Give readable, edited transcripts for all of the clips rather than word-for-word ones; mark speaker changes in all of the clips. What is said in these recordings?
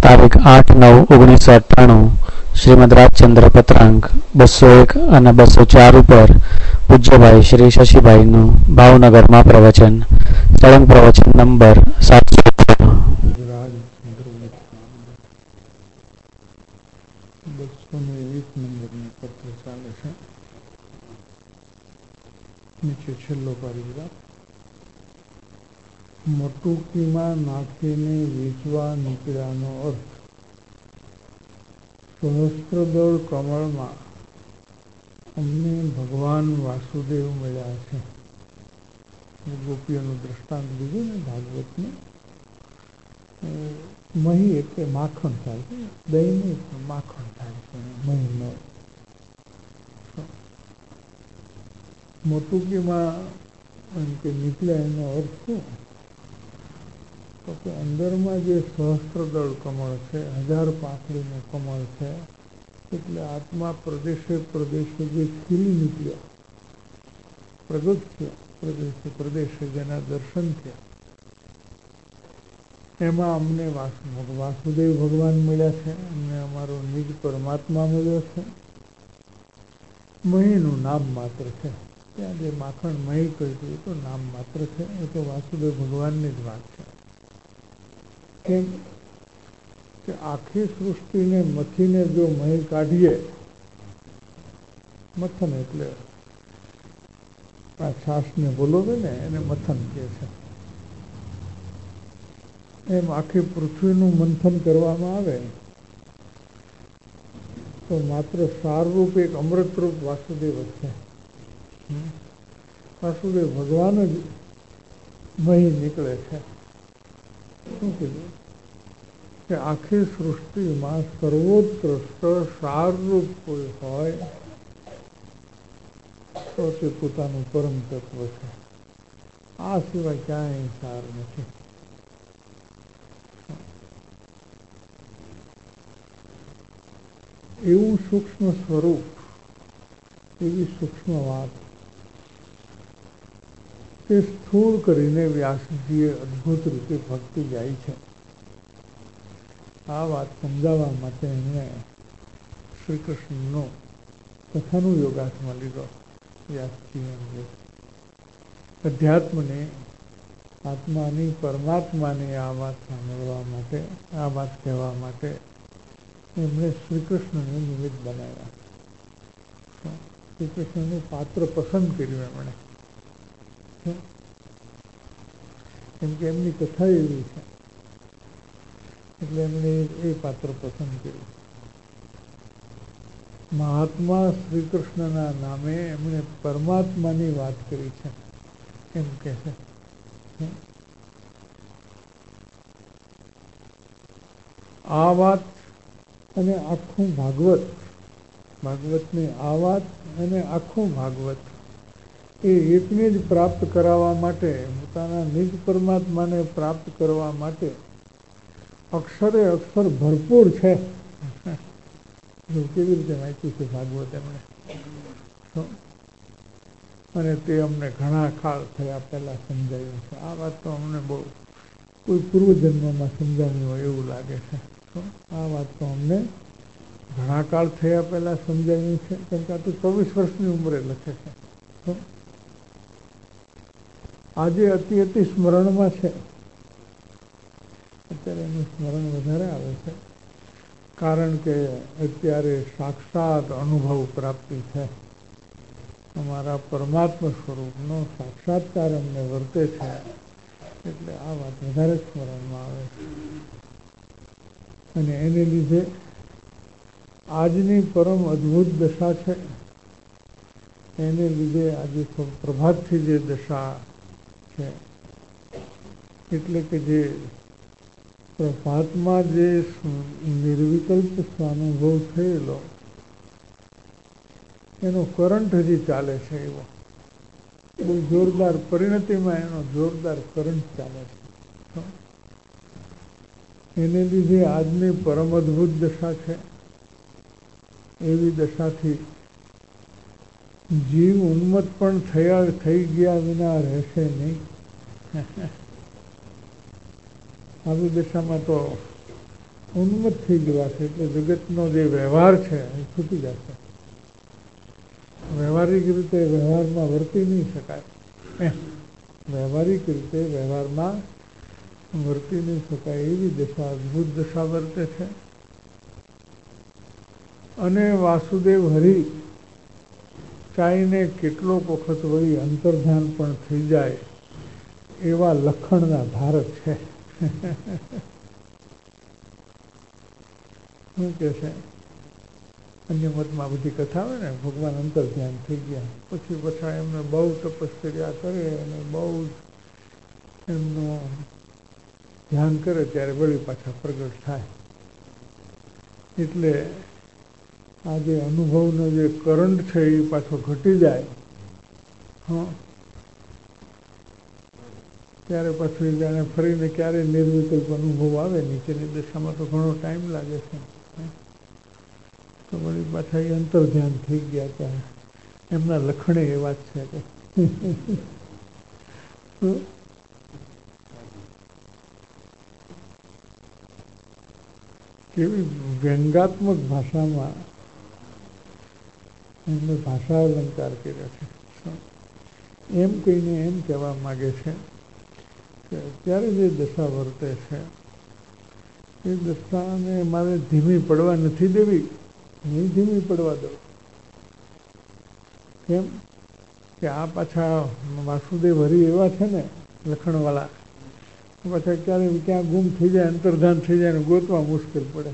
Speaker 1: તારીખ 8/9/1998 શ્રીમદ રાજચંદ્ર પત્રાંક 201 અને 204 ઉપર પૂજ્યભાઈ શ્રી શશીભાઈનું ભાવનગરમાં પ્રવચન. સળંગ પ્રવચન નંબર 700.
Speaker 2: નીચે છેલ્લો પરિગ્રાફ. મટુકીમાં નાખીને વેચવા નીકળ્યાનો અર્થ. સહસ્ત્રદળ કમળમાં અમને ભગવાન વાસુદેવ મળ્યા છે. ગોપીઓનું દ્રષ્ટાંત દીધું ને ભાગવતનું. મહી એટલે માખણ થાય છે, દહીં નહીં પણ માખણ થાય છે મહીનો. મટુકીમાં એમ કે નીકળ્યા એનો અર્થ શું? તો કે અંદરમાં જે સહસ્ત્રદળ કમળ છે, 1000 પાંખડીનું કમળ છે, એટલે આત્મા પ્રદેશે પ્રદેશે જે ખીલી નીકળ્યા, પ્રગટ થયા, પ્રદેશે પ્રદેશે જેના દર્શન થયા, એમાં અમને વાસુદેવ ભગવાન મળ્યા છે. અમને અમારો નિજ પરમાત્મા મળ્યો છે. મહીનું નામ માત્ર છે. ત્યાં જે માખણ મહી કહ્યું એ તો નામ માત્ર છે. એ તો વાસુદેવ ભગવાનની જ વાત છે. કેમ કે આખી સૃષ્ટિને મથીને જો મહી કાઢીએ, મથન એટલે આ છાશને બોલોવે ને એને મથન કહે છે. એમ આખી પૃથ્વીનું મંથન કરવામાં આવે તો માત્ર સારરૂપ એક અમૃતરૂપ વાસુદેવ જ છે. વાસુદેવ ભગવાન જ મહી નીકળે છે. શું કીધું કે આખી સૃષ્ટિમાં સર્વોત્કૃષ્ટ સારરૂપ કોઈ હોય તો તે પોતાનું પરમ તત્વ છે. આ સિવાય ક્યાંય સાર નથી. એવું સૂક્ષ્મ સ્વરૂપ, એવી સૂક્ષ્મ વાત તે સ્થૂળ કરીને વ્યાસજીએ અદ્ભુત રીતે ભક્તિ ગાઈ છે. આ વાત સમજાવવા માટે એમણે શ્રી કૃષ્ણનો કથાનું યોગાસમાં લીધો. વ્યાસજી એમને અધ્યાત્મને, આત્માની, પરમાત્માની આ વાત સાંભળવા માટે, આ વાત કહેવા માટે એમણે શ્રી કૃષ્ણને નિમિત્ત બનાવ્યા. શ્રી કૃષ્ણનું પાત્ર પસંદ કર્યું એમણે. કેમ કે એમની કથા એવી છે એટલે એમણે એ પાત્ર પસંદ કર્યું. મહાત્મા શ્રી કૃષ્ણના નામે એમણે પરમાત્માની વાત કરી છે એમ કે છે. આ વાત અને આખું ભાગવત, ભાગવતની આ વાત અને આખું ભાગવત એ એકને જ પ્રાપ્ત કરાવવા માટે, પોતાના નિજ પરમાત્માને પ્રાપ્ત કરવા માટે અક્ષરે અક્ષર ભરપૂર છે. કેવી રીતે વાંચ્યું છે ભાગવત એમણે, અને તે અમને ઘણા કાળ થયા પહેલા સમજાયું છે. આ વાત તો અમને બહુ કોઈ પૂર્વજન્મમાં સમજાવી હોય એવું લાગે છે. આ વાત તો અમને ઘણા કાળ થયા પહેલા સમજાવ્યું છે. કેમ કે આ તો 24 વર્ષની ઉંમરે લખે છે. આજે અતિ સ્મરણમાં છે. અત્યારે એનું સ્મરણ વધારે આવે છે કારણ કે અત્યારે સાક્ષાત અનુભવ પ્રાપ્તિ છે. અમારા પરમાત્મા સ્વરૂપનો સાક્ષાત્કાર અમને વર્તે છે એટલે આ વાત વધારે સ્મરણમાં આવે છે. અને એને લીધે આજની પરમ અદ્ભુત દશા છે. એને લીધે આજે પ્રભાતથી જે દશા છે એટલે કે જે પ્રભાતમાં જે નિર્વિકલ્પ સ્વાનુભવ થયેલો એનો કરંટ હજી ચાલે છે. એવો બહુ જોરદાર પરિણતિમાં એનો જોરદાર કરંટ ચાલે છે. એને લીધે આજની પરમ અદ્ભુત દશા છે. એવી દશાથી જીવ ઉન્મત્ત પણ થઈ ગયા વિના રહેશે નહીં. આવી દશામાં તો ઉન્મત્ત થઈ જવાશે એટલે જગતનો જે વ્યવહાર છે એ છૂટી જશે. વ્યવહારિક રીતે વ્યવહારમાં વર્તી નહીં શકાય, વ્યવહારિક રીતે વ્યવહારમાં વર્તી નહીં શકાય એવી દશા, અદભુત દશા વર્તે છે. અને વાસુદેવ હરિ ચાહીને કેટલોક વખત વળી અંતર્ધ્યાન પણ થઈ જાય એવા લખણના ધારક છે. શું કે છે? અન્ય મતમાં બધી કથા આવે ને, ભગવાન અંતર્ધ્યાન થઈ ગયા પછી પાછા એમને બહુ તપશ્ચર્યા કરે અને બહુ એમનું ધ્યાન કરે ત્યારે વળી પાછા પ્રગટ થાય. એટલે આ જે અનુભવનો જે કરંટ છે એ પાછો ઘટી જાય. ત્યારે પાછું જાણે ફરીને ક્યારે નિર્વિકલ્પ અનુભવ આવે. નીચેની દશામાં તો ઘણો ટાઈમ લાગે છે. તો વળી પાછા એ અંતર્ધ્યાન થઈ ગયા ત્યાં એમના લખણે એવા જ છે કે કેવી વ્યંગાત્મક ભાષામાં એમને ભાષા અલંકાર કર્યા છે. એમ કહીને એમ કહેવા માગે છે કે અત્યારે જે દશા વર્તે છે એ દશાને મારે ધીમી પડવા નથી દેવી, નહીં ધીમી પડવા દો. કેમ કે આ પાછા વાસુદેવ હરિ એવા છે ને લખણવાળા, પાછા ક્યારે ક્યાં ગુમ થઈ જાય, અંતર્ધાન થઈ જાય ને ગોતવા મુશ્કેલ પડે.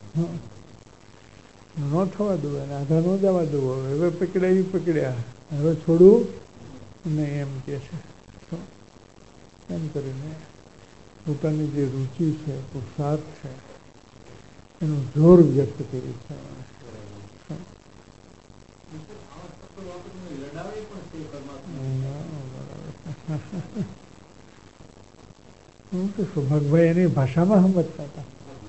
Speaker 2: ન થવા દો અને આધા ન જવા દો. હવે પકડ્યા એ પકડ્યા, હવે છોડવું નહીં એમ કે છે. એમ કરીને પોતાની જે રુચિ છે, પુરુષાર્થ છે એનું જોર વ્યક્ત કર્યું છે. સૌભાગભાઈ એની ભાષામાં સમજતા હતા.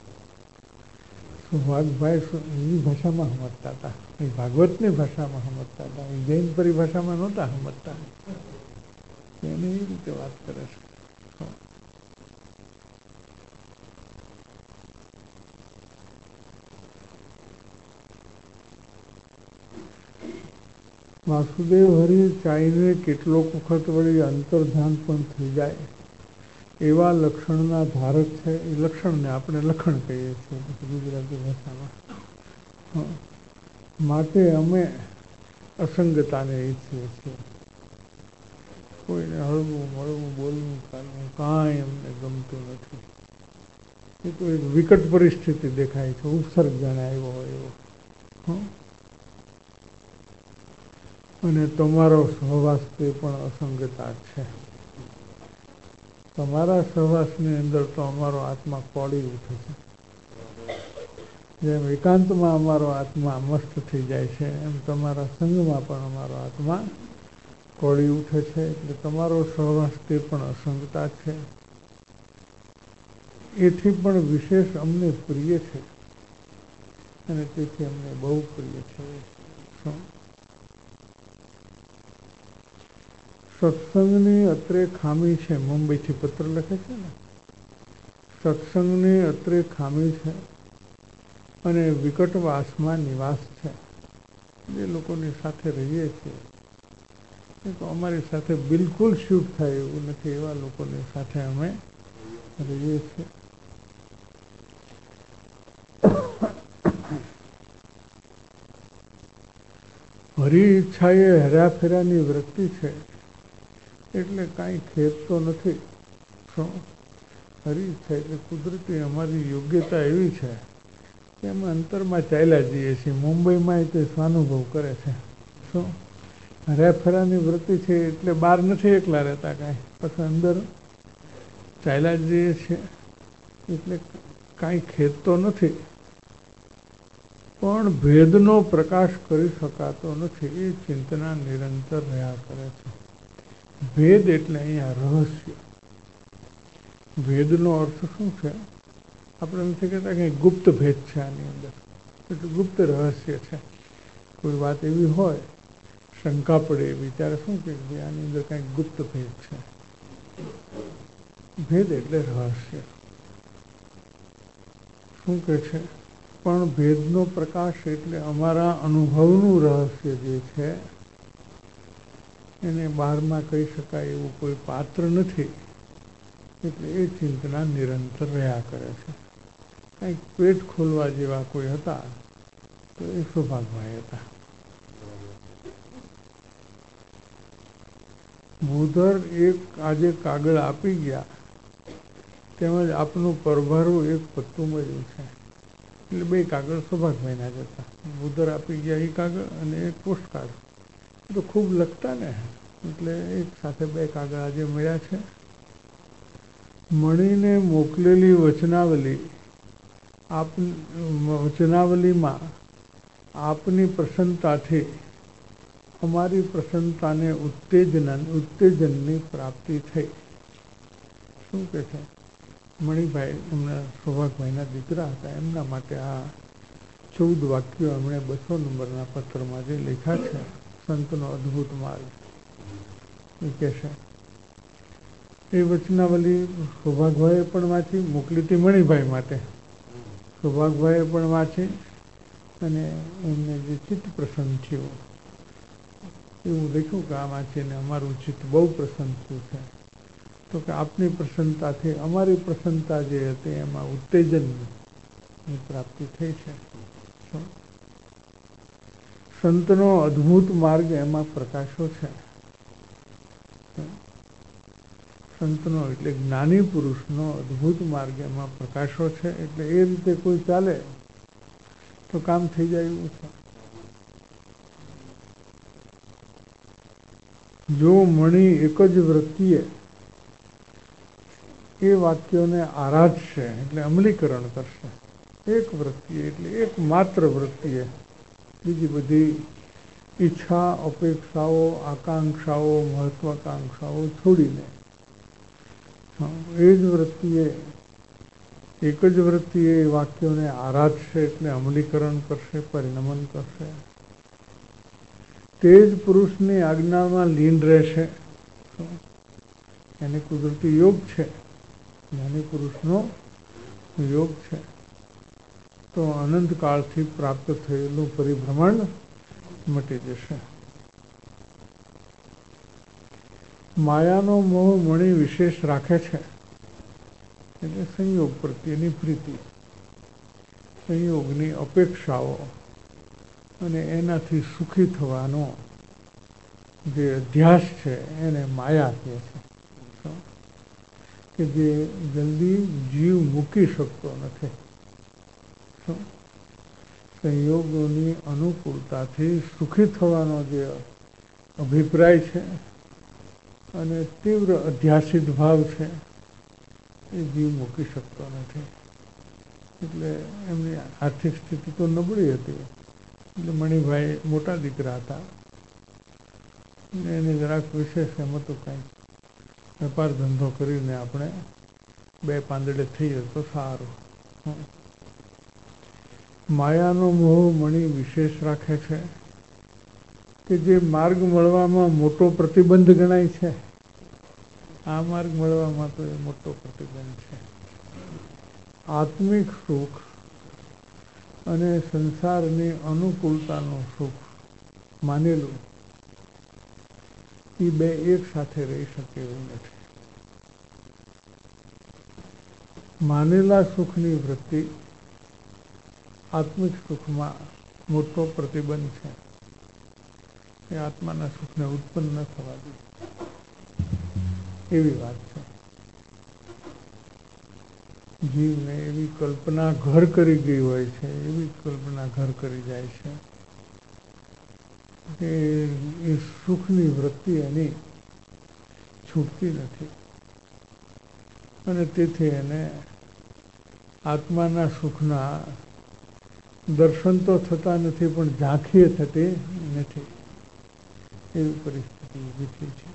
Speaker 2: સૌભાગભાઈ એની ભાષામાં સમજતા હતા, એ ભાગવતની ભાષામાં સમજતા હતા, એ જૈન પરિભાષામાં નહોતા સમજતા. એને એ રીતે વાત કરે છે. વાસુદેવ હરિ ચાહીને કેટલોક વખત વળી અંતર્ધ્યાન પણ થઈ જાય એવા લક્ષણના ધારક છે. એ લક્ષણને આપણે લખણ કહીએ છીએ ગુજરાતી ભાષામાં. માટે અમે અસંગતાને ઈચ્છીએ છીએ. કોઈને હળવું મળવું, બોલવું, ચાલવું કાંઈ અમને ગમતું નથી. એ તો એક વિકટ પરિસ્થિતિ દેખાય છે, ઉપસર્ગ જાણે આવ્યો હોય એવો. અને તમારો સહવાસ તે પણ અસંગતા છે. તમારા સહવાસની અંદર તો અમારો આત્મા કોળી ઉઠે છે. જેમ એકાંતમાં અમારો આત્મા મસ્ત થઈ જાય છે એમ તમારા સંગમાં પણ અમારો આત્મા કોળી ઉઠે છે. એટલે તમારો સહવાસ તે પણ અસંગતા છે. એથી પણ વિશેષ અમને પ્રિય છે અને તેથી અમને બહુ પ્રિય છે. સત્સંગની અત્રે ખામી છે. મુંબઈથી પત્ર લખે છે ને, સત્સંગની અત્રે ખામી છે અને વિકટવાસમાં નિવાસ છે. જે લોકોની સાથે રહીએ છીએ એ તો અમારી સાથે બિલકુલ શૂટ થાય એવું નથી, એવા લોકોની સાથે અમે રહીએ છીએ. હરિ ઈચ્છા એ હેરાફેરાની વૃત્તિ છે એટલે કાંઈ ખેદ તો નથી. હરિ ઈચ્છા એટલે કુદરતી અમારી યોગ્યતા એવી છે કે અમે અંતરમાં ચાલ્યા જઈએ છીએ. મુંબઈમાં તે સ્વાનુભવ કરે છે. શું હરાફેરાની વૃત્તિ છે એટલે બહાર નથી એકલા રહેતા કાંઈ, પછી અંદર ચાલ્યા જઈએ છીએ એટલે કાંઈ ખેદ તો નથી. પણ ભેદનો પ્રકાશ કરી શકાતો નથી એ ચિંતના નિરંતર રહ્યા કરે છે. ભેદ એટલે અહીંયા રહસ્ય. ભેદનો અર્થ શું છે? આપણે નથી કહેતા કે ગુપ્ત ભેદ છે આની અંદર, એટલે ગુપ્ત રહસ્ય છે. કોઈ વાત એવી હોય, શંકા પડે એવી, ત્યારે શું કે આની અંદર કંઈક ગુપ્ત ભેદ છે. ભેદ એટલે રહસ્ય. શું કહે છે, પણ ભેદનો પ્રકાશ એટલે અમારા અનુભવનું રહસ્ય જે છે એને બહારમાં કહી શકાય એવું કોઈ પાત્ર નથી. એટલે એ ચિંતના નિરંતર રહ્યા કરે છે. કંઈક પેટ ખોલવા જેવા કોઈ હતા તો એ સૌભાગભાઈ હતા. ભૂધર એક આજે કાગળ આપી ગયા, તેમજ આપનું પરભારું એક પત્તું મળ્યું છે. એટલે બે કાગળ સૌભાગભાઈના જ હતા. ભૂધર આપી ગયા એ કાગળ અને એક પોસ્ટકાર્ડ. તો ખૂબ લખતા ને, એટલે એક સાથે બે કાગળ આજે મળ્યા છે. મણીને મોકલેલી વચનાવલીમાં આપની પ્રસન્નતાથી અમારી પ્રસન્નતાને ઉત્તેજનની પ્રાપ્તિ થઈ. શું કહે છે, મણિભાઈ એમના સૌભાગભાઈના દીકરા હતા, એમના માટે આ 14 વાક્યો એમણે 200 નંબરના પત્રમાં જે લખ્યા છે, સંતનો અદ્ભુત માર્ગ, એ કહે છે. એ વચનાવલી સૌભાગભાઈએ પણ વાંચી, મોકલી હતી મણિભાઈ માટે. સૌભાગભાઈએ પણ વાંચી અને એમને જે ચિત્ત પ્રસન્ન થયું એવું લખ્યું કે આ વાંચીને અમારું ચિત્ત બહુ પ્રસન્ન થયું છે. તો કે આપની પ્રસન્નતાથી અમારી પ્રસન્નતા જે હતી એમાં ઉત્તેજનની પ્રાપ્તિ થઈ છે. સંતનો અદ્ભુત માર્ગ એમાં પ્રકાશો છે. સંતનો એટલે જ્ઞાની પુરુષનો અદ્ભુત માર્ગ એમાં પ્રકાશો છે. એટલે એ રીતે કોઈ ચાલે તો કામ થઈ જાય એવું છે. જો મણી એક જ વૃત્તિએ એ વાક્યોને આરાધશે એટલે અમલીકરણ કરશે. એક વૃત્તિએ એટલે એક માત્ર વૃત્તિએ બીજી બધી ઈચ્છા, અપેક્ષાઓ, આકાંક્ષાઓ, મહત્વાકાંક્ષાઓ છોડીને એ જ વૃત્તિએ એક જ વૃત્તિએ એ વાક્યોને આરાધશે એટલે અમલીકરણ કરશે, પરિણમન કરશે. તે જ પુરુષની આજ્ઞામાં લીન રહેશે. એને કુદરતી યોગ છે, જ્ઞાની પુરુષનો યોગ છે. તો અનંતકાળથી પ્રાપ્ત થયેલું પરિભ્રમણ મટી જશે. માયાનો મોહ મણી વિશેષ રાખે છે એટલે સંયોગ પ્રત્યેની પ્રીતિ, સંયોગની અપેક્ષાઓ અને એનાથી સુખી થવાનો જે અધ્યાસ છે એને માયા કહે છે. કે જે જલ્દી જીવ મૂકી શકતો નથી. સંયોગોની અનુકૂળતાથી સુખી થવાનો જે અભિપ્રાય છે અને તીવ્ર અધ્યાસિત ભાવ છે એ જીવ મૂકી શકતો નથી. એટલે એમની આર્થિક સ્થિતિ તો નબળી હતી. એટલે મણિભાઈ મોટા દીકરા હતા અને એને જરાક વિશેષ એમ હતું કંઈક વેપાર ધંધો કરીને આપણે 2 પાંદડે થઈએ તો સારું. માયાનો મોહ મણી વિશેષ રાખે છે કે જે માર્ગ મળવામાં મોટો પ્રતિબંધ ગણાય છે. આ માર્ગ મળવામાં તો એ મોટો પ્રતિબંધ છે. આત્મિક સુખ અને સંસારની અનુકૂળતાનું સુખ માનેલું એ બે એક સાથે રહી શકે એવું નથી. માનેલા સુખની વૃત્તિ આત્મિક સુખમાં મોટો પ્રતિબંધ છે. એ આત્માના સુખને ઉત્પન્ન ન થવા દે એવી વાત છે. જીવને એવી કલ્પના ઘર કરી ગઈ હોય છે, એવી કલ્પના ઘર કરી જાય છે કે એ સુખની વૃત્તિ એની છૂટતી નથી અને તેથી એને આત્માના સુખના દર્શન તો થતા નથી પણ ઝાંખીએ થતી નથી. એવી પરિસ્થિતિ ઊભી થઈ છે.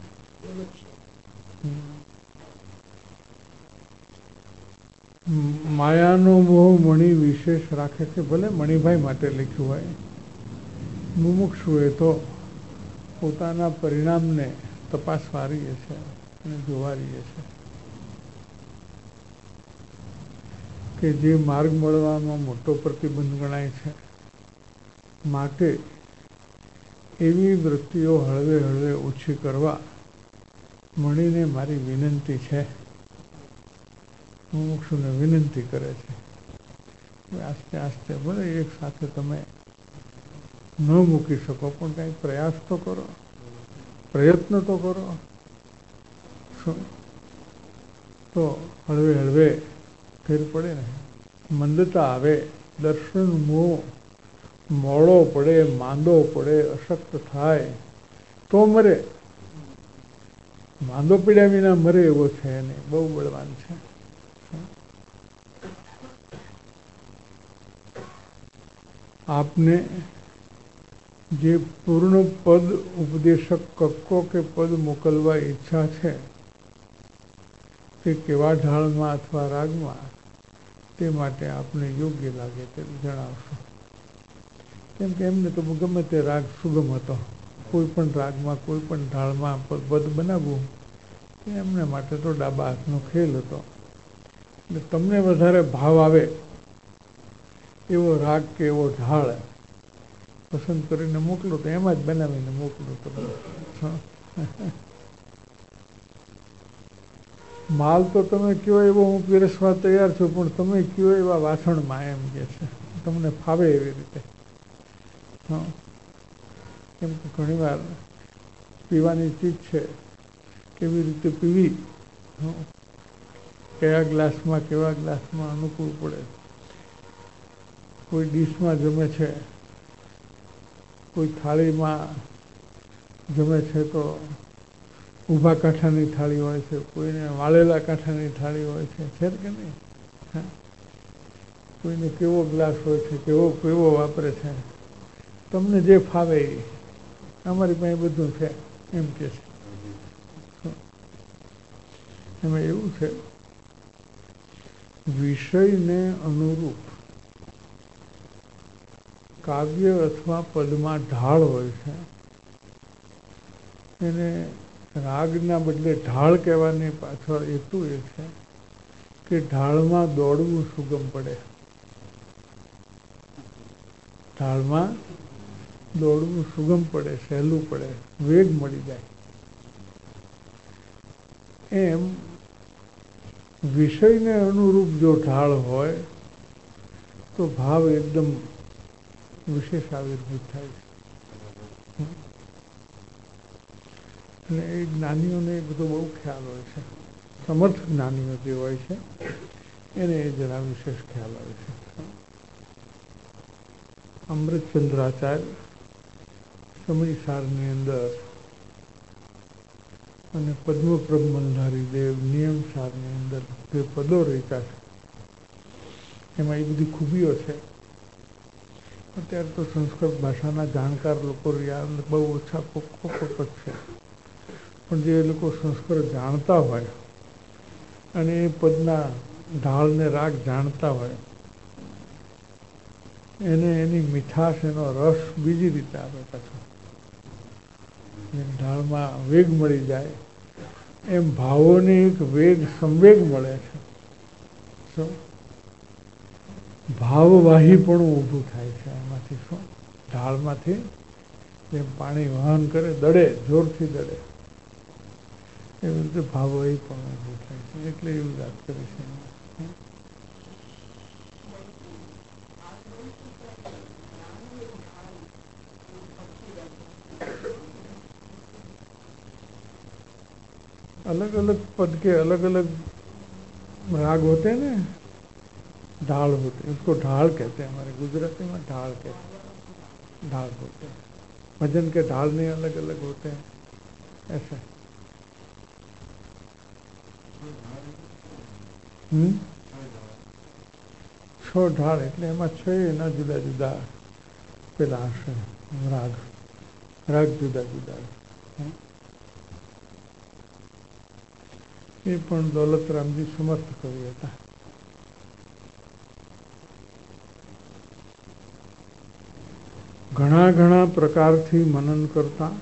Speaker 2: માયાનો મોહ મણી વિશેષ રાખે છે. ભલે મણિભાઈ માટે લખ્યું હોય, મુમુક્ષુએ તો પોતાના પરિણામને તપાસવા રહીએ છે અને જોવા રહીએ છે. કે જે માર્ગ મળવામાં મોટો પ્રતિબંધ ગણાય છે. માટે એવી વૃત્તિઓ હળવે હળવે ઓછી કરવા મળીને મારી વિનંતી છે. મુમુક્ષુને વિનંતી કરે છે. આસ્તે આસ્તે ભલે એક સાથે તમે ન મૂકી શકો પણ કંઈ પ્રયાસ તો કરો, પ્રયત્ન તો કરો. તો હળવે હળવે ફેર પડે ને. મંદતા આવે, દર્શન મોહ મોડો પડે, માંદો પડે, અશક્ત થાય તો મરે. માંદો પીડ્યા વિના મરે એવો છે નહીં, બહુ બળવાન છે. આપને જે પૂર્ણ પદ ઉપદેશક કક્કો કે પદ મોકલવા ઈચ્છા છે તે કેવા ઢાળમાં અથવા રાગમાં, તે માટે આપને યોગ્ય લાગે તે જણાવશો. કેમ કે એમને તો ગમે તે રાગ સુગમ હતો. કોઈ પણ રાગમાં, કોઈ પણ ઢાળમાં પદ બનાવવું એ એમને માટે તો ડાબા હાથનો ખેલ હતો. એટલે તમને વધારે ભાવ આવે એવો રાગ કે એવો ઢાળ પસંદ કરીને મોકલો તો એમાં જ બનાવીને મોકલો તમે. માલ તો તમે કયો એવો હું પીરસવા તૈયાર છું, પણ તમે કયો એવા વાસણમાં, એમ કે છે. તમને ફાવે એવી રીતે. કેમ કે ઘણી વાર પીવાની ચીજ છે, કેવી રીતે પીવી, કયા ગ્લાસમાં કેવા ગ્લાસમાં અનુકૂળ પડે. કોઈ ડીશમાં જમે છે, કોઈ થાળીમાં જમે છે તો ઊભા કાંઠાની થાળી હોય છે, કોઈને વાળેલા કાંઠાની થાળી હોય છે કે નહીં? કોઈને કેવો ગ્લાસ હોય છે, કેવો વાપરે છે. તમને જે ફાવે એ. અમારી પાસે બધું છે, એમ કે છે. એમાં એવું છે, વિષયને અનુરૂપ કાવ્ય અથવા પદમાં ઢાળ હોય છે. એને રાગના બદલે ઢાળ કહેવાની પાછળ એટલું એ છે કે ઢાળમાં દોડવું સુગમ પડે. ઢાળમાં દોડવું સુગમ પડે, સહેલું પડે, વેગ મળી જાય. એમ વિષયને અનુરૂપ જો ઢાળ હોય તો ભાવ એકદમ વિશેષ આવિર્ભૂત થાય છે. અને એ જ્ઞાનીઓને એ બધો બહુ ખ્યાલ હોય છે. સમર્થ જ્ઞાનીઓ જે હોય છે એને એ જરા વિશેષ ખ્યાલ હોય છે. અમૃતચંદ્રાચાર્ય સમયસારની અંદર અને પદ્મપ્રભ મલ્હારી દેવ નિયમસારની અંદર જે પદો રચ્યા છે એમાં એ બધી ખૂબીઓ છે. અત્યારે તો સંસ્કૃત ભાષાના જાણકાર લોકો રહ્યા બહુ ઓછા કોક જ છે. પણ જે લોકો સંસ્કૃત જાણતા હોય અને એ પદના ઢાળને રાગ જાણતા હોય એને એની મીઠાશ, એનો રસ બીજી રીતે આવે પાછો. ઢાળમાં વેગ મળી જાય એમ ભાવોને એક વેગ, સંવેગ મળે છે. શું ભાવવાહી પણ ઊભું થાય છે એમાંથી. શું ઢાળમાંથી જેમ પાણી વહન કરે, દડે, જોરથી દડે, એવી રીતે ભાવવાહી પણ ઊભું થાય છે. એટલે એવી વાત કરી છે. अलग अलग पद के अलग अलग राग होते हैं ना, ढाल होते हैं. उसको ढाल कहते हैं. हमारे गुजराती में ढाल कहते हैं. ढाल होते हैं. भजन के ढाल नहीं अलग अलग होते हैं, ऐसा. छो ढाल એટલે એમાં છ એના જુદા જુદા પેલા હશે રાગ. રાગ જુદા જુદા. એ પણ દોલતરામજી સમર્થ કવિ હતા. ઘણા ઘણા પ્રકારથી મનન કરતા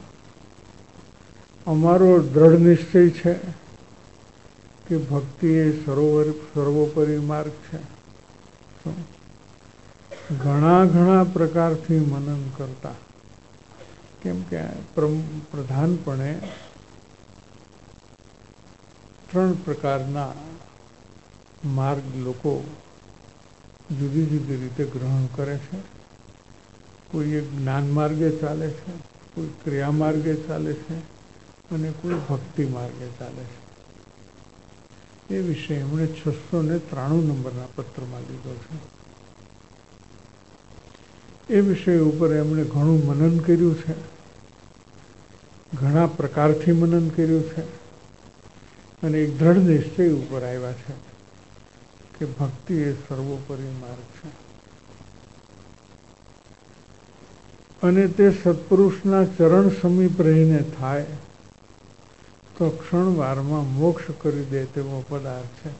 Speaker 2: અમારો દ્રઢ નિશ્ચય છે કે ભક્તિ એ સર્વોપરી માર્ગ છે. ઘણા ઘણા પ્રકારથી મનન કરતા, કેમ કે પ્રધાનપણે 3 પ્રકારના માર્ગ લોકો જુદી જુદી રીતે ગ્રહણ કરે છે. કોઈ એક જ્ઞાન માર્ગે ચાલે છે, કોઈ ક્રિયા માર્ગે ચાલે છે અને કોઈ ભક્તિ માર્ગે ચાલે છે. એ વિશે એમણે 693 નંબરના પત્રમાં લીધો છે. એ વિષય ઉપર એમણે ઘણું મનન કર્યું છે, ઘણા પ્રકારથી મનન કર્યું છે અને એક દ્રઢ નિશ્ચય ઉપર આવ્યા છે કે ભક્તિ એ સર્વોપરી માર્ગ છે અને તે સત્પુરુષના ચરણ સમીપ રહીને થાય તો ક્ષણવારમાં મોક્ષ કરી દે તેવો પદાર્થ છે.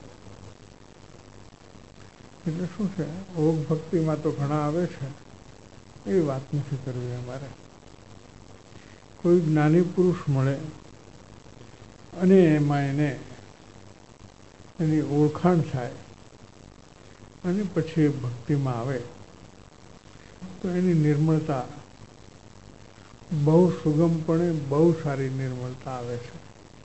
Speaker 2: એટલે શું છે, ભોગ ભક્તિમાં તો ઘણા આવે છે, એ વાત નથી કરવી અમારે. કોઈ જ્ઞાની પુરુષ મળે અને એમાં એની ઓળખાણ થાય અને પછી ભક્તિમાં આવે તો એની નિર્મળતા બહુ સુગમપણે બહુ સારી નિર્મળતા આવે છે.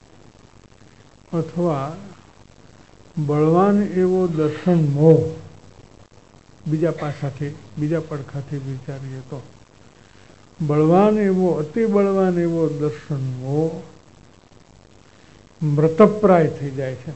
Speaker 2: અથવા બળવાન એવો દર્શન મોહ, બીજા પડખાથી વિચારીએ તો બળવાન એવો, અતિ બળવાન એવો દર્શન મોહ મૃતપ્રાય થઈ જાય છે.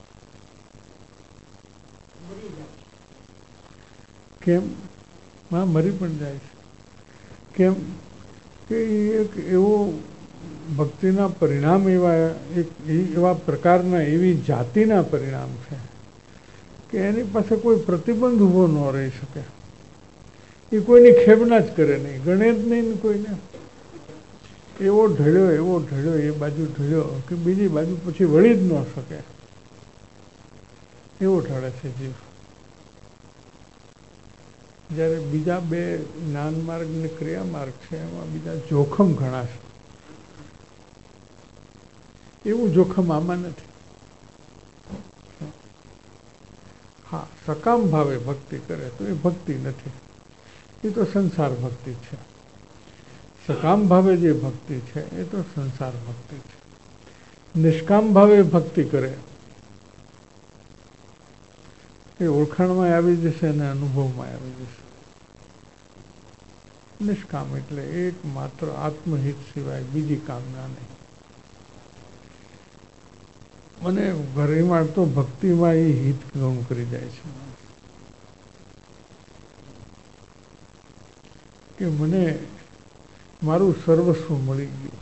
Speaker 2: કેમ? મરી પણ જાય છે. કેમ કે એક એવો ભક્તિના પરિણામ એવા પ્રકારના, એવી જાતિના પરિણામ છે કે એની પાસે કોઈ પ્રતિબંધ ઊભો ન રહી શકે. એ કોઈની ખેબના જ કરે નહીં, ગણે જ નહીં કોઈને. એવો ઢળ્યો એ બાજુ ઢળ્યો કે બીજી બાજુ પછી વળી જ ન શકે, એવો ઢળે છે જીવ. જ્યારે બીજા 2 જ્ઞાન માર્ગ ને ક્રિયા માર્ગ છે, એમાં બીજા જોખમ ઘણા છે. એવું જોખમ આમાં નથી. હા, સકામ ભાવે ભક્તિ કરે તો એ ભક્તિ નથી, એ તો સંસાર ભક્તિ છે. સકામ ભાવે જે ભક્તિ છે એ તો સંસાર ભક્તિ છે. નિષ્કામ ભાવે ભક્તિ કરે એ ઓળખાણમાં આવી જશે અને અનુભવમાં આવી જશે. નિષ્કામ એટલે એક માત્ર આત્મહિત સિવાય બીજી કામના નહીં. મને ઘણીવાર તો ભક્તિમાં એ હિત ગૌણ કરી જાય છે કે મને મારું સર્વસ્વ મળી ગયું.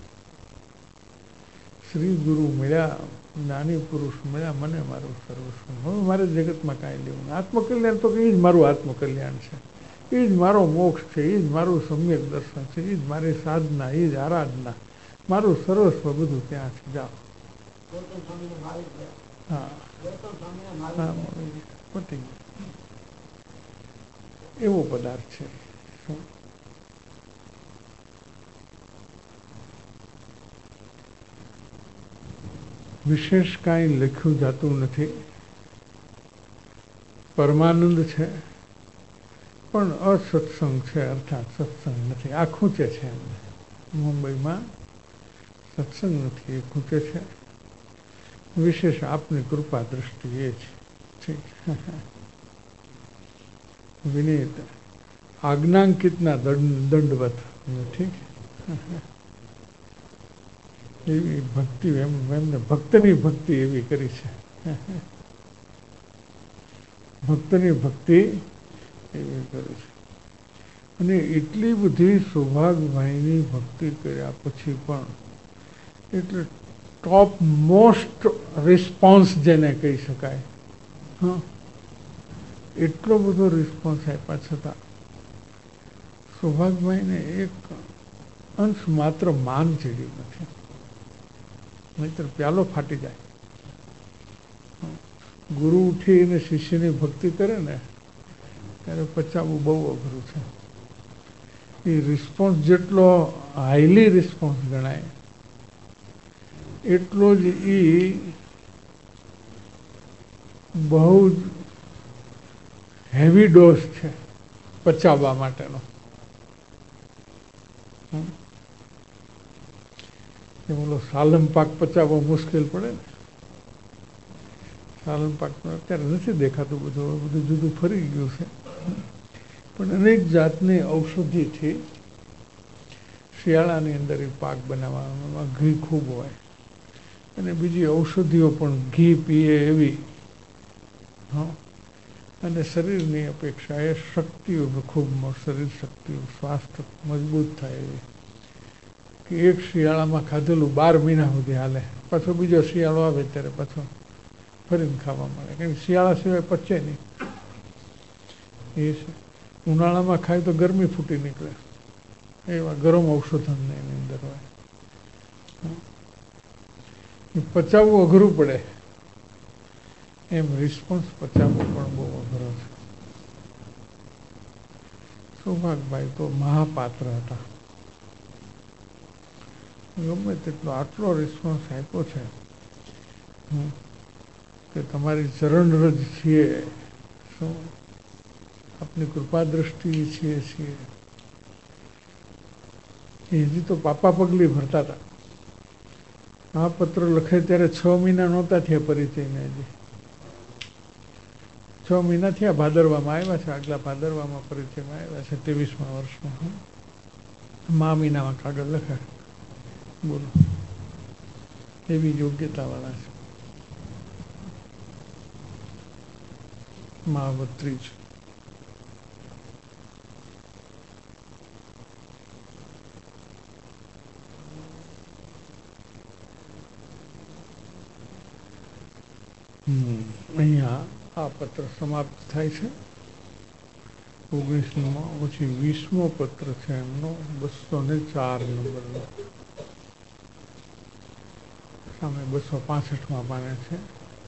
Speaker 2: શ્રી ગુરુ મળ્યા, જ્ઞાની પુરુષ મળ્યા, મને મારું સર્વસ્વ. હવે મારે જગતમાં કાંઈ લેવું. આત્મકલ્યાણ તો એ જ મારું આત્મકલ્યાણ છે, એ જ મારો મોક્ષ છે, એ જ મારું સમ્યક દર્શન છે, એ જ મારી સાધના, એ જ આરાધના, મારું સર્વસ્વ બધું ત્યાં છે. જાઓ. હા, એવો પદાર્થ છે. વિશેષ કાંઈ લખ્યું જાતું નથી. પરમાનંદ છે પણ અસત્સંગ છે, અર્થાત સત્સંગ નથી. આ ખૂંચે છે. મુંબઈમાં સત્સંગ નથી, એ ખૂંચે છે. વિશેષ આપની કૃપા દ્રષ્ટિ એ છે. વિનીત આજ્ઞાંકિતના દંડવત. ઠીક. એવી ભક્તિ એમને ભક્તની ભક્તિ એવી કરી છે. ભક્તની ભક્તિ એવી કરી છે. અને એટલી બધી સૌભાગ્યભાઈની ભક્તિ કર્યા પછી પણ એટલે ટોપ મોસ્ટ રિસ્પોન્સ જેને કહી શકાય, હા, એટલો બધો રિસ્પોન્સ આપ્યા છતાં સૌભાગ્યભાઈને એક અંશ માત્ર માન ચડ્યું નથી. નહીતર પ્યાલો ફાટી જાય. ગુરુ ઉઠી અને શિષ્યની ભક્તિ કરે ને ત્યારે પચાવવું બહુ અઘરું છે. એ રિસ્પોન્સ જેટલો હાઈલી રિસ્પોન્સ ગણાય એટલો જ એ બહુ જ હેવી ડોઝ છે પચાવવા માટેનો. બોલો સાલમ પાક પચાવવો મુશ્કેલ પડે ને. સાલમ પાક અત્યારે નથી દેખાતું, બધું જુદું ફરી ગયું છે. પણ અનેક જાતની ઔષધિથી શિયાળાની અંદર એ પાક બનાવવામાં ઘી ખૂબ હોય, અને બીજી ઔષધિઓ પણ ઘી પીએ એવી. અને શરીરની અપેક્ષાએ શક્તિઓ ખૂબ, શરીર શક્તિઓ, સ્વાસ્થ્ય મજબૂત થાય એવી કે એક શિયાળામાં ખાધેલું 12 મહિના સુધી હાલે. પાછો બીજો શિયાળો આવે ત્યારે પાછો ફરીને ખાવા મળે, કારણ કે શિયાળા સિવાય પચે નહીં. એ છે ઉનાળામાં ખાય તો ગરમી ફૂટી નીકળે, એવા ગરમ ઔષધન એની અંદર હોય. પચાવવું અઘરું પડે, એમ રિસ્પોન્સ પચાવવો પણ બહુ અઘરો છે. સૌભાગભાઈ તો મહાપાત્ર હતા. ગમે તેટલો આટલો રિસ્પોન્સ આપ્યો છે કે તમારી ચરણરજ છીએ, શું આપની કૃપા દ્રષ્ટિ છીએ. એ હજી તો પાપા પગલી ભરતા હતા. આ પત્ર લખે ત્યારે 6 મહિના નહોતા થયા પરિચયને. હજી 6 મહિના થયા. ભાદરવામાં આવ્યા છે, આગલા ભાદરવામાં પરિચયમાં આવ્યા છે, 23મા વર્ષમાં. મા મહિનામાં કાગળ લખે. બોલો, એવી યોગ્યતાવાળા છે મહાવત્રી છે. અહીંયા આ પત્ર સમાપ્ત થાય છે. 19મો પછી 20મો પત્ર છે એમનો, 204 નંબરનો. સામે 265મા પાને છે.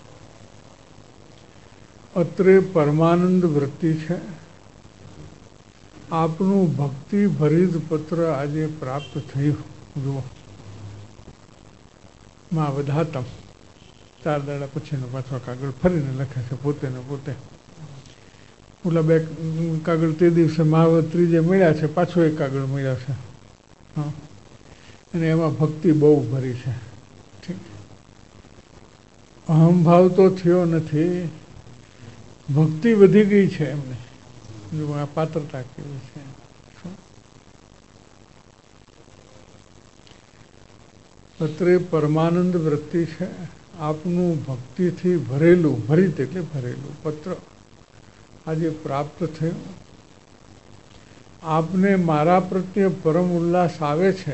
Speaker 2: અત્રે પરમાનંદ વૃત્તિ છે. આપનું ભક્તિ ભરિત પત્ર આજે પ્રાપ્ત થયું. જુઓ, માં વધાતમ. 4 દાડા પછીનો પાછો કાગળ ફરીને લખે છે પોતે ને પોતે. ઓલા 2 કાગળ તે દિવસે મહાવત્રી જે મળ્યા છે, પાછો એક કાગળ મળ્યો છે. અને એમાં ભક્તિ બહુ ભરી છે. અહંભાવ તો થયો નથી, ભક્તિ વધી ગઈ છે એમને. જો આ પાત્રતા કેવી છે. અત્રે પરમાનંદ વૃત્તિ છે. આપનું ભક્તિથી ભરેલું, ભરિત એટલે ભરેલું પત્ર આજે પ્રાપ્ત થયું. આપને મારા પ્રત્યે પરમ ઉલ્લાસ આવે છે.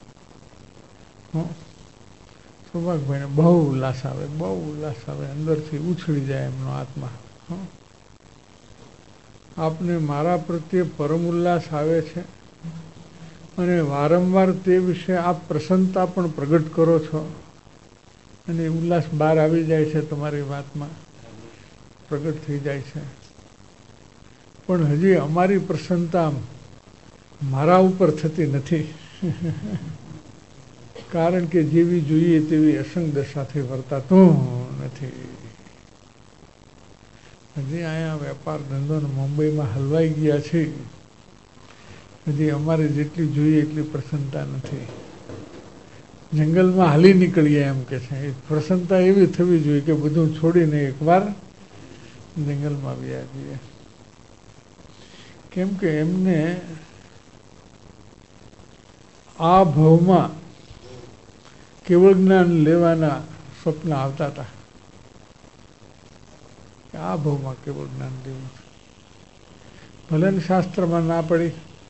Speaker 2: સૌભાગભાઈને બહુ ઉલ્લાસ આવે, બહુ ઉલ્લાસ આવે. અંદરથી ઉછળી જાય એમનો આત્મા. આપને મારા પ્રત્યે પરમ ઉલ્લાસ આવે છે, અને વારંવાર તે વિશે આપ પ્રસન્નતા પણ પ્રગટ કરો છો. અને ઉલ્લાસ બહાર આવી જાય છે, તમારી વાતમાં પ્રગટ થઈ જાય છે. પણ હજી અમારી પ્રસન્નતા મારા ઉપર થતી નથી. કારણ કે જેવી જોઈએ તેવી અસંગ દશાથી વર્તાતું નથી. હજી અહીંયા વેપાર ધંધો મુંબઈમાં હલવાઈ ગયા છે. હજી અમારે જેટલી જોઈએ એટલી પ્રસન્નતા નથી. જંગલમાં હાલી નીકળીએ એમ કે છે. એ પ્રસન્નતા એવી થવી જોઈએ કે બધું છોડીને એકવાર જંગલમાં વ્યા જઈએ. કેમ કે એમને આ ભાવમાં કેવળ જ્ઞાન લેવાના સ્વપ્ન આવતા હતા. આ ભાવમાં કેવળ જ્ઞાન લેવું છે. ભલે શાસ્ત્રમાં ના પડી.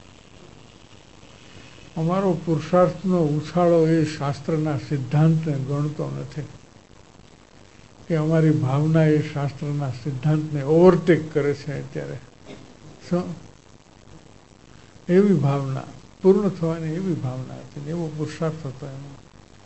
Speaker 2: અમારો પુરુષાર્થનો ઉછાળો એ શાસ્ત્રના સિદ્ધાંતને ગણતો નથી, કે અમારી ભાવના એ શાસ્ત્રના સિદ્ધાંતને ઓવરટેક કરે છે. અત્યારે શું એવી ભાવના, પૂર્ણ થવાની એવી ભાવના હતી, એવો પુરુષાર્થ હતો એમાં.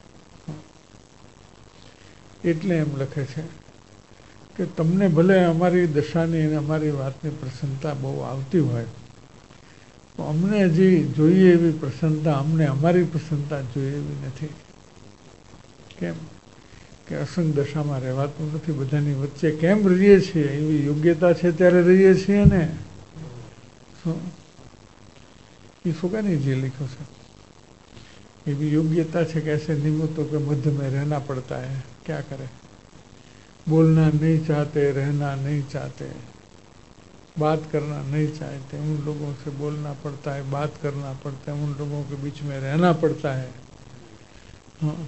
Speaker 2: એટલે એમ લખે છે કે તમને ભલે અમારી દશાની અને અમારી વાતની પ્રસન્નતા બહુ આવતી હોય, તો અમને હજી જોઈએ એવી પ્રસન્નતા, અમને અમારી પ્રસન્નતા જોઈએ એવી નથી. કેમ કે અસંગ દશામાં રહેવાતું નથી, બધાની વચ્ચે કેમ રહીએ છીએ, એવી યોગ્યતા છે ત્યારે રહીએ છીએ ને. શું એ ફુગાનીજીએ લખ્યું છે, એવી યોગ્यता છે કે ऐसे निमित्तों के मध्य में रहना पड़ता है, क्या करें, बोलना नहीं चाहते, रहना नहीं चाहते, बात करना नहीं चाहते, उन लोगों से बोलना पड़ता है, बात करना पड़ता है, उन लोगों के बीच में रहना पड़ता है. हाँ,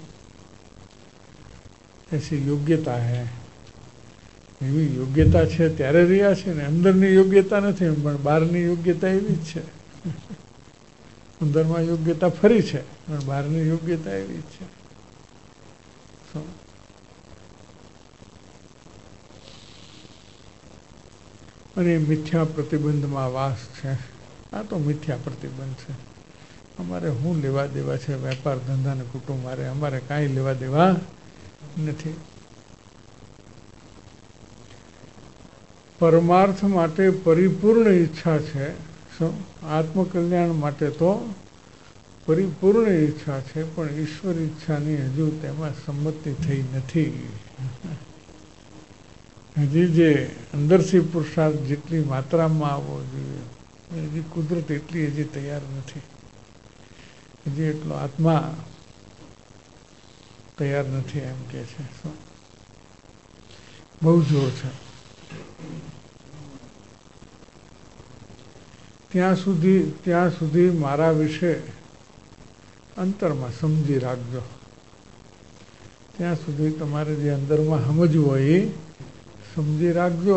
Speaker 2: ऐसी योग्यता है. એવી યોગ્યતા છે ત્યારે રહ્યા છે ને, અંદરની યોગ્યતા નથી, પણ બહારની યોગ્યતા એવી જ છે. અંદરમાં યોગ્યતા ફરી છે, પણ બહારની યોગ્યતા એવી જ છે. અને મિથ્યા પ્રતિબંધમાં વાસ છે. આ તો મિથ્યા પ્રતિબંધ છે. અમારે શું લેવા દેવા છે વેપાર ધંધા ને કુટુંબ મારે, અમારે કાંઈ લેવા દેવા નથી. પરમાર્થ માટે પરિપૂર્ણ ઈચ્છા છે. આત્મકલ્યાણ માટે તો પરિપૂર્ણ ઈચ્છા છે, પણ ઈશ્વર ઈચ્છાની હજુ તેમાં સંમતિ થઈ નથી. હજી જે અંદરથી પુરુષાર્થ જેટલી માત્રામાં આવવો જોઈએ, હજી કુદરત એટલી હજી તૈયાર નથી. હજી એટલો આત્મા તૈયાર નથી એમ કે છે. બહુ જોર છે. ત્યાં સુધી મારા વિશે અંતરમાં સમજી રાખજો. ત્યાં સુધી તમારે જે અંદરમાં સમજવું હોય એ સમજી રાખજો.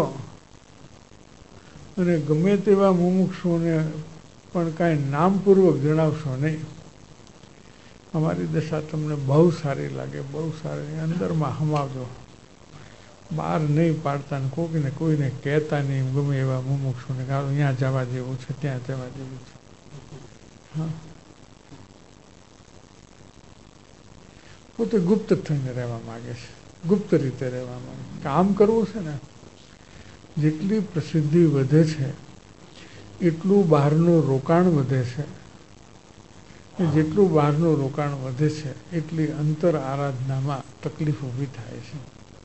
Speaker 2: અને ગમે તેવા મુમુક્ષુઓને પણ કાંઈ નામપૂર્વક જણાવશો નહીં. અમારી દશા તમને બહુ સારી લાગે, બહુ સારી, અંદરમાં હમાવજો. બહાર નહીં પાડતા ને કોઈને કહેતા નહીં. ગમે એવા મુમુક્ષુને કે અહીંયા જવા જેવું છે, ત્યાં જવા જેવું છે. હા, પોતે ગુપ્ત થઈને રહેવા માગે છે, ગુપ્ત રીતે રહેવા માગે. કામ કરવું છે ને, જેટલી પ્રસિદ્ધિ વધે છે એટલું બહારનું રોકાણ વધે છે. જેટલું બહારનું રોકાણ વધે છે એટલી અંતર આરાધનામાં તકલીફ ઊભી થાય છે.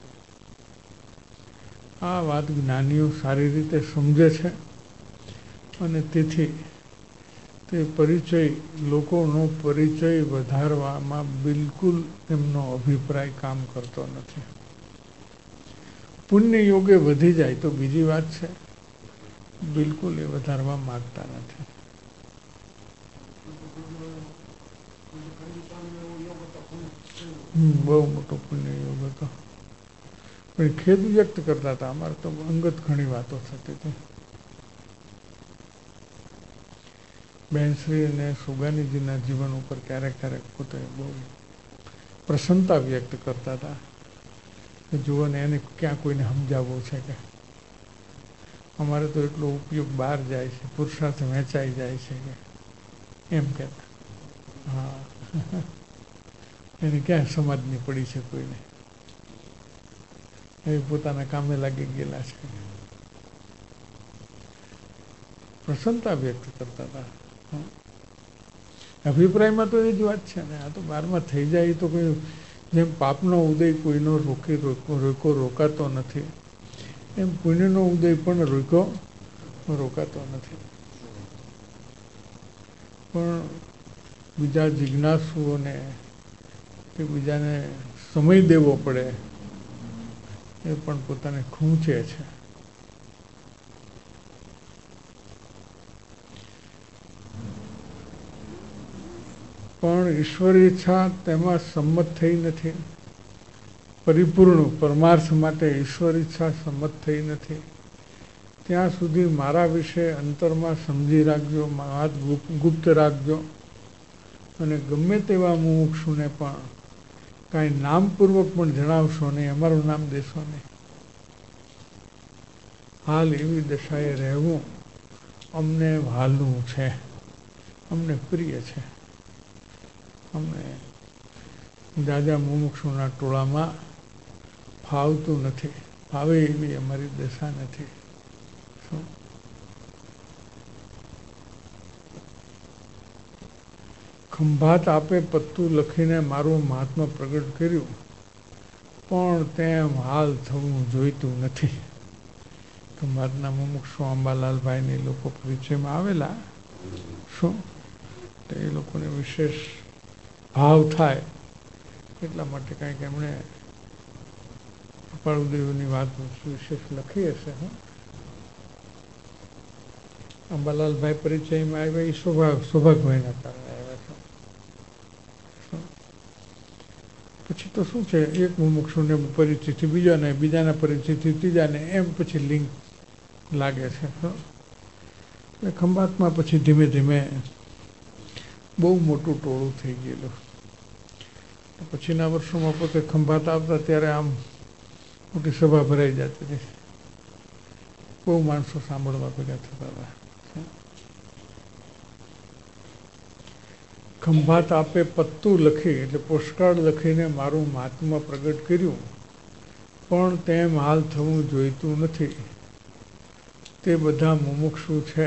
Speaker 2: આ વાત જ્ઞાનીઓ સારી રીતે સમજે છે, અને તેથી તે પરિચય, લોકોનો પરિચય વધારવામાં બિલકુલ એમનો અભિપ્રાય કામ કરતો નથી. પુણ્ય યોગે વધી જાય તો બીજી વાત છે, બિલકુલ એ વધારવા માગતા નથી. બહુ મોટો પુણ્ય યોગ હતો, પણ ખેદ વ્યક્ત કરતા હતા. અમારે તો અંગત ઘણી વાતો થતી હતી. બેનશ્રી અને સુગાનીજીના જીવન ઉપર ક્યારેક ક્યારેક પોતે બહુ પ્રસન્નતા વ્યક્ત કરતા હતા કે જુઓ ને, એને ક્યાં કોઈને સમજાવવું છે કે અમારે તો એટલો ઉપયોગ બહાર જાય છે, પુરુષાર્થ વહેંચાઈ જાય છે કે એમ કહેતા. હા, એને ક્યાં સમાજની પડી છે કોઈને, એ પોતાના કામે લાગી ગયેલા છે. પ્રસન્નતા વ્યક્ત કરતા હતા. અભિપ્રાયમાં તો એ જ વાત છે ને. આ તો બહારમાં થઈ જાય તો કોઈ, જેમ પાપનો ઉદય કોઈનો રોકાતો નથી, એમ પુણ્યનો ઉદય પણ રોકાતો નથી. પણ બીજા જિજ્ઞાસુઓને કે બીજાને સમય દેવો પડે, એ પણ પોતાને ખૂંચે છે. પણ ઈશ્વર ઈચ્છા તેમાં સંમત થઈ નથી. પરિપૂર્ણ પરમાર્થ માટે ઈશ્વર ઈચ્છા સંમત થઈ નથી. ત્યાં સુધી મારા વિશે અંતરમાં સમજી રાખજો, વાત ગુપ્ત રાખજો. અને ગમે તેવા મુમુક્ષુને પણ કાંઈ નામપૂર્વક પણ જણાવશો નહીં, અમારું નામ દેશો નહીં. હાલ એવી દશાએ રહેવું અમને વહાલું છે, અમને પ્રિય છે. અમને દાદા મુમુક્ષુના ટોળામાં ફાવતું નથી, ફાવે એવી અમારી દશા નથી. ખંભાત આપે પત્તું લખીને મારું મહાત્મા પ્રગટ કર્યું, પણ તેમ હાલ થવું જોઈતું નથી. ખંભાતના મુમુક્ષુ અંબાલાલભાઈને લોકો પરિચયમાં આવેલા, શું તો એ લોકોને વિશેષ ભાવ થાય એટલા માટે કાંઈક એમણે કૃપાળુદેવની વાત વિશેષ લખી હશે. અંબાલાલભાઈ પરિચયમાં આવ્યા એ સૌભાગભાઈના કારણે આવ્યા છે. પછી તો શું છે, એક મુમુક્ષુને પરિચયથી બીજાને, બીજાના પરિચયથી ત્રીજાને, એમ પછી લિંક લાગે છે. એટલે ખંભાતમાં પછી ધીમે ધીમે બહુ મોટું ટોળું થઈ ગયેલું. પછીના વર્ષોમાં પોતે ખંભાત આવતા ત્યારે આમ મોટી સભા ભરાઈ જતી હતી, બહુ માણસો સાંભળવા ભેગા થતા હતા. ખંભાત આપે પત્તું લખી એટલે પોસ્ટકાર્ડ લખીને મારું મહાત્મા પ્રગટ કર્યું, પણ તેમ હાલ થવું જોઈતું નથી. તે બધા મુમુક્ષુ છે,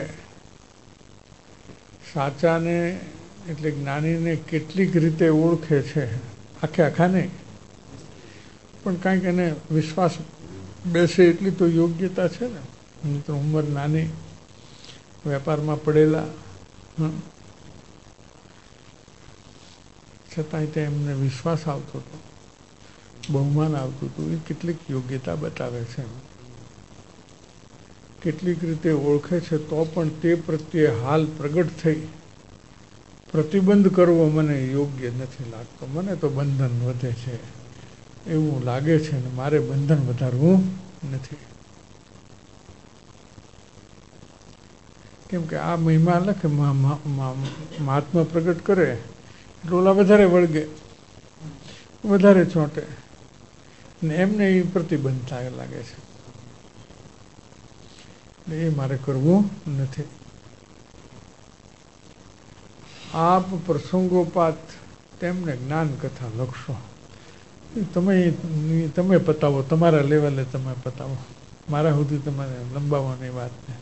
Speaker 2: સાચાને એટલે જ્ઞાનીને કેટલીક રીતે ઓળખે છે, આખા નહીં પણ કાંઈક એને વિશ્વાસ બેસે એટલી તો યોગ્યતા છે ને. તો ઉંમર નાની, વેપારમાં પડેલા, છતાંય તે એમને વિશ્વાસ આવતો હતો, બહુમાન આવતું હતું. એ કેટલીક યોગ્યતા બતાવે છે. કેટલીક રીતે ઓળખે છે તો પણ તે પ્રત્યે હાલ પ્રગટ થઈ પ્રતિબંધ કરવો મને યોગ્ય નથી લાગતો. મને તો બંધન વધે છે એવું લાગે છે ને મારે બંધન વધારવું નથી. કેમ કે આ મહિમા લખે મહાત્મા પ્રગટ કરે એટલે ઓલા વધારે વળગે, વધારે ચોંટે ને એમને એ પ્રતિબંધ થાય લાગે છે. એ મારે કરવું નથી. આપ પ્રસંગોપાત તેમને જ્ઞાન કથા લખશો. તમે પતાવો, તમારા લેવલે તમે પતાવો, મારા સુધી તમારે લંબાવવાની વાત ને.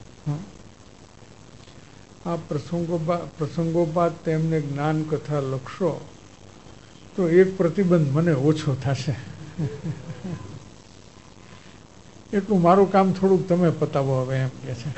Speaker 2: આ પ્રસંગોપાત તેમને જ્ઞાન કથા લખશો તો એક પ્રતિબંધ મને ઓછો થશે. એટલું મારું કામ થોડુંક તમે પતાવો હવે, એમ કે છે.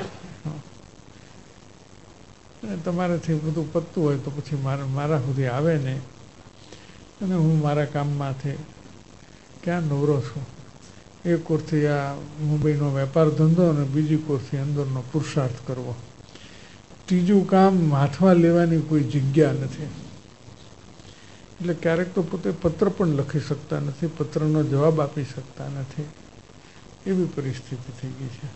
Speaker 2: તમારાથી બધું પતતું હોય તો પછી મારા સુધી આવે નહીં, અને હું મારા કામમાંથી ક્યાં નવરો છું. એક કોરથી આ મુંબઈનો વેપાર ધંધો અને બીજી કોરથી અંદરનો પુરુષાર્થ કરવો. ત્રીજું કામ હાથમાં લેવાની કોઈ જગ્યા નથી. એટલે ક્યારેક તો પોતે પત્ર પણ લખી શકતા નથી, પત્રનો જવાબ આપી શકતા નથી, એવી પરિસ્થિતિ થઈ ગઈ છે.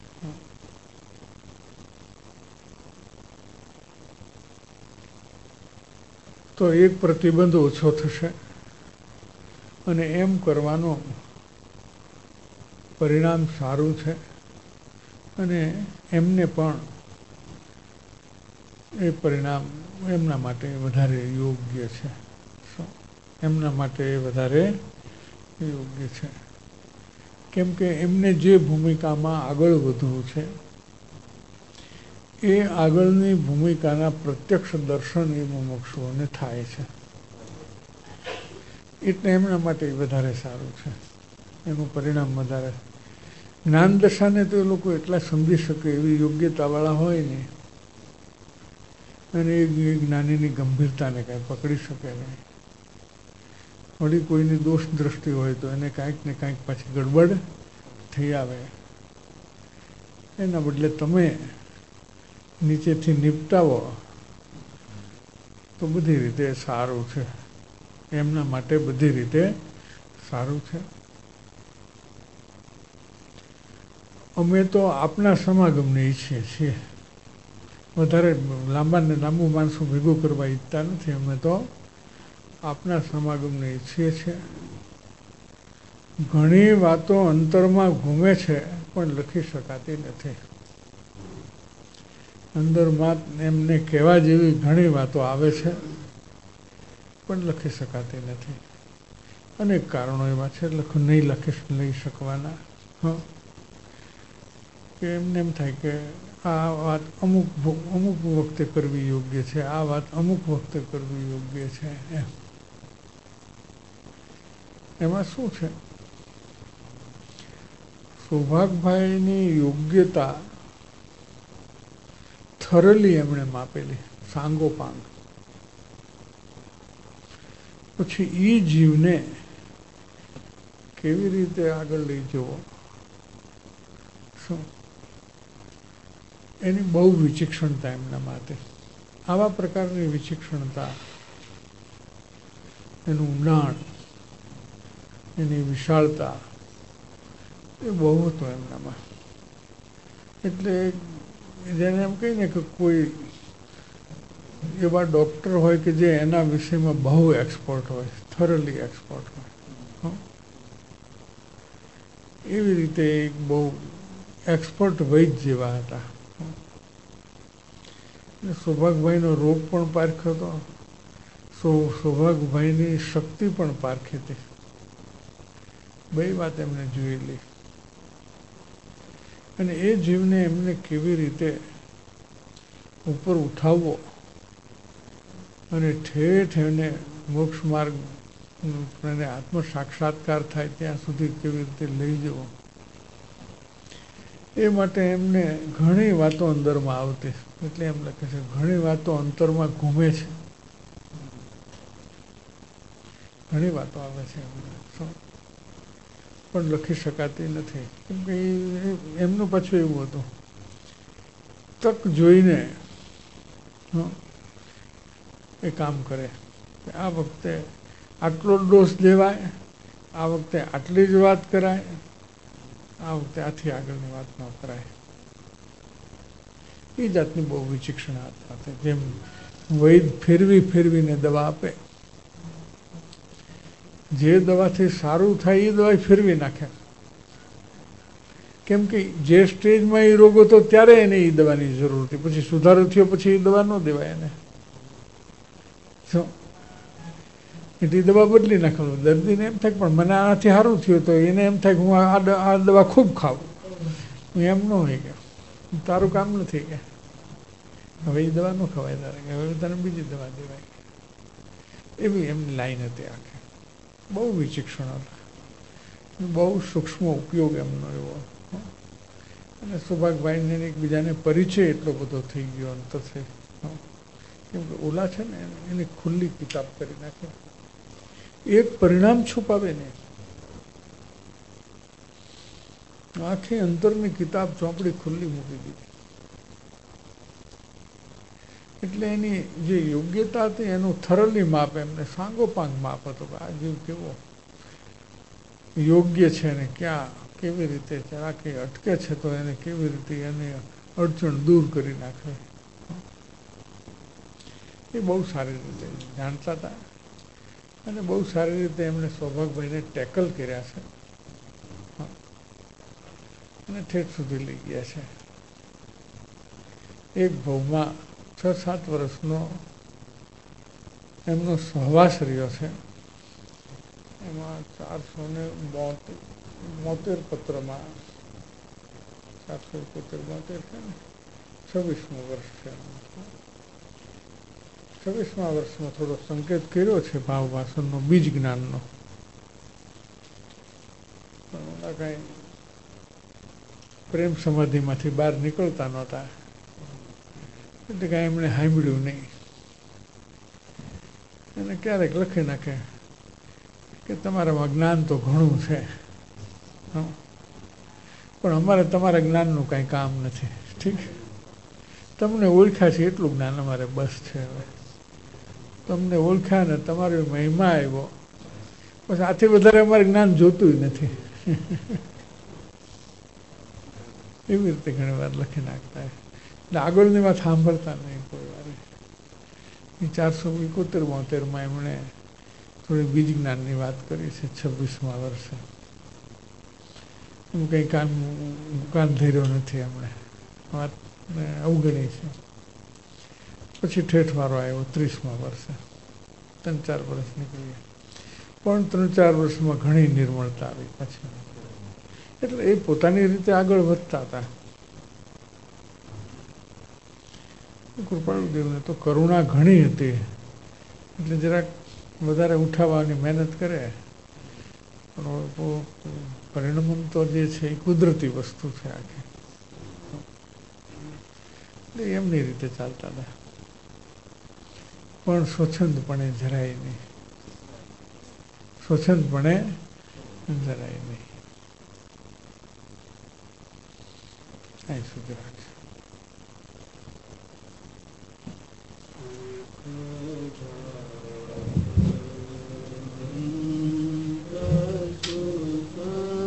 Speaker 2: તો એક પ્રતિબંધ ઓછો થશે અને એમ કરવાનું પરિણામ સારું છે, અને એમને પણ એ પરિણામ એમના માટે વધારે યોગ્ય છે. એમના માટે વધારે યોગ્ય છે. કેમ કે એમને જે ભૂમિકામાં આગળ વધવું છે એ આગળની ભૂમિકાના પ્રત્યક્ષ દર્શન એ મુમુક્ષુઓને થાય છે. એટલે એમના માટે વધારે સારું છે, એનું પરિણામ વધારે. જ્ઞાન દશાને તો એ લોકો એટલા સમજી શકે એવી યોગ્યતાવાળા હોય ને, અને એ જ્ઞાનીની ગંભીરતાને કાંઈ પકડી શકે નહીં. વળી કોઈની દોષ દ્રષ્ટિ હોય તો એને કાંઈક ને કાંઈક પાછી ગડબડ થઈ આવે. એના બદલે તમે નીચેથી નિપટાવો તો બધી રીતે સારું છે, એમના માટે બધી રીતે સારું છે. અમે તો આપના સમાગમને ઈચ્છીએ છીએ, વધારે લાંબુ માણસો ભેગું કરવા ઈચ્છતા નથી. અમે તો આપના સમાગમને ઈચ્છીએ છીએ. ઘણી વાતો અંતરમાં ઘૂમે છે પણ લખી શકાતી નથી. અંદરમાં એમને કહેવા જેવી ઘણી વાતો આવે છે પણ લખી શકાતી નથી. અનેક કારણો એવા છે નહીં લઈ શકવાના. કે એમને એમ થાય કે આ વાત અમુક વખતે કરવી યોગ્ય છે, આ વાત અમુક વખતે કરવી યોગ્ય છે. એમાં શું છે, સૌભાગભાઈની યોગ્યતા થરલી એમણે માપેલી, સાંગોપાંગ. પછી એ જીવને કેવી રીતે આગળ લઈ જવો, શું એની બહુ વિચિક્ષણતા એમના માટે. આવા પ્રકારની વિચિક્ષણતા, એનું ઊંડાણ, એની વિશાળતા એ બહુ હતું એમનામાં. એટલે જેને એમ કહીને કે કોઈ એવા ડૉક્ટર હોય કે જે એના વિષયમાં બહુ એક્સપર્ટ હોય, થરલી એક્સપર્ટ હોય, એવી રીતે એક બહુ એક્સપર્ટ વૈદ જેવા હતા. સૌભાગભાઈનો રોગ પણ પારખ્યો હતો, સૌભાગભાઈની શક્તિ પણ પારખી હતી. બે વાત એમને જોયેલી. અને એ જીવને એમને કેવી રીતે ઉપર ઉઠાવવો અને ઠેઠ એને મોક્ષ માર્ગ અને આત્મ સાક્ષાત્કાર થાય ત્યાં સુધી કેવી રીતે લઈ જવો, એ માટે એમને ઘણી વાતો અંદરમાં આવતી. એટલે એમ લખે છે ઘણી વાતો અંતરમાં ઘૂમે છે, ઘણી વાતો આવે છે એમને, પણ લખી શકાતી નથી. કેમ કે એમનું પાછું એવું હતું, તક જોઈને એ કામ કરે. આ વખતે આટલો ડોઝ લેવાય, આ વખતે આટલી જ વાત કરાય, આ વખતે આથી આગળની વાત ન કરાય. એ જાતની બહુ વિચિક્ષણ હતા. જેમ વૈદ ફેરવીને દવા આપે, જે દવાથી સારું થાય એ દવા ફેરવી નાખે. કેમ કે જે સ્ટેજમાં એ રોગ હતો ત્યારે એને એ દવાની જરૂર હતી, પછી સુધારો થયો પછી એ દવા ન દેવાય એને. એટલે દવા બદલી નાખવાનું. દર્દીને એમ થાય પણ મને આનાથી સારું થયું, તો એને એમ થાય કે હું આ દવા ખૂબ ખાવું. એમ ન હોય કે તારું કામ નથી કે હવે એ દવા ન ખવાય તારે, કે હવે તને બીજી દવા દેવાય. એવી એમની લાઈન હતી આખી. બહુ વિચિક્ષણ હતા, બહુ સૂક્ષ્મ ઉપયોગ એમનો એવો. અને સૌભાગભાઈને એકબીજાને પરિચય એટલો બધો થઈ ગયો અંતરથી. કેમ કે ઓલા છે ને એની ખુલ્લી કિતાબ કરી નાખી, એક પરિણામ છુપાવે ને, આખી અંતરની કિતાબ ચોપડી ખુલ્લી મૂકી દીધી. એટલે એની જે યોગ્યતા હતી એનું થરલી માપ, એમને સાંગોપાંગ માપ હતો કે આ જીવ કેવો યોગ્ય છે ને ક્યાં કેવી રીતે જરાકે અટકે છે તો એને કેવી રીતે એની અડચણ દૂર કરી નાખે, એ બહુ સારી રીતે જાણતા હતા. અને બહુ સારી રીતે એમણે સૌભાગભાઈને ટેકલ કર્યા છે અને ઠેઠ સુધી લઈ ગયા છે. એક ભાવમાં 6-7 વર્ષનો એમનો સહવાસ રહ્યો છે. એમાં 472 પત્રમાં 472 છે ને, 26મું વર્ષ છે. 26મા વર્ષમાં થોડો સંકેત કર્યો છે ભાવ વાસનનો, બીજ જ્ઞાનનો. પણ ઓલા કાંઈ પ્રેમ સમાધિમાંથી બહાર નીકળતા નહોતા, એટલે કાંઈ એમણે સાંભળ્યું નહીં. અને ક્યારેક લખી નાખે કે તમારામાં જ્ઞાન તો ઘણું છે, પણ અમારે તમારા જ્ઞાનનું કાંઈ કામ નથી. ઠીક, તમને ઓળખ્યા છે એટલું જ્ઞાન અમારે બસ છે. હવે તમને ઓળખ્યા ને તમારો મહિમા આવ્યો, બસ આથી વધારે અમારે જ્ઞાન જોતું નથી. એવી રીતે ઘણી વાર લખી નાખતા. એટલે આગળની વાત સાંભળતા નહીં કોઈ વાર. 471-72માં એમણે થોડી બીજ જ્ઞાનની વાત કરી છે. 26મા વર્ષે એમ કંઈ કાન ધર્યો નથી, એમણે વાત અવગણી છે. પછી ઠેઠવારો આવ્યો 30મા વર્ષે. 3-4 વર્ષ નીકળી, પણ 3-4 વર્ષમાં ઘણી નિર્મળતા આવી પછી. એટલે એ પોતાની રીતે આગળ વધતા હતા. કૃપાળુદેવને તો કરુણા ઘણી હતી, એટલે જરાક વધારે ઉઠાવવાની મહેનત કરે, પણ પરિણમન તો જે છે એ કુદરતી વસ્તુ છે આખી, એમની રીતે ચાલતા હતા, પણ સ્વચ્છંદપણે જરાય નહીં, સ્વચ્છંદપણે જરાય નહીં. અહીં સુધી રાખજો.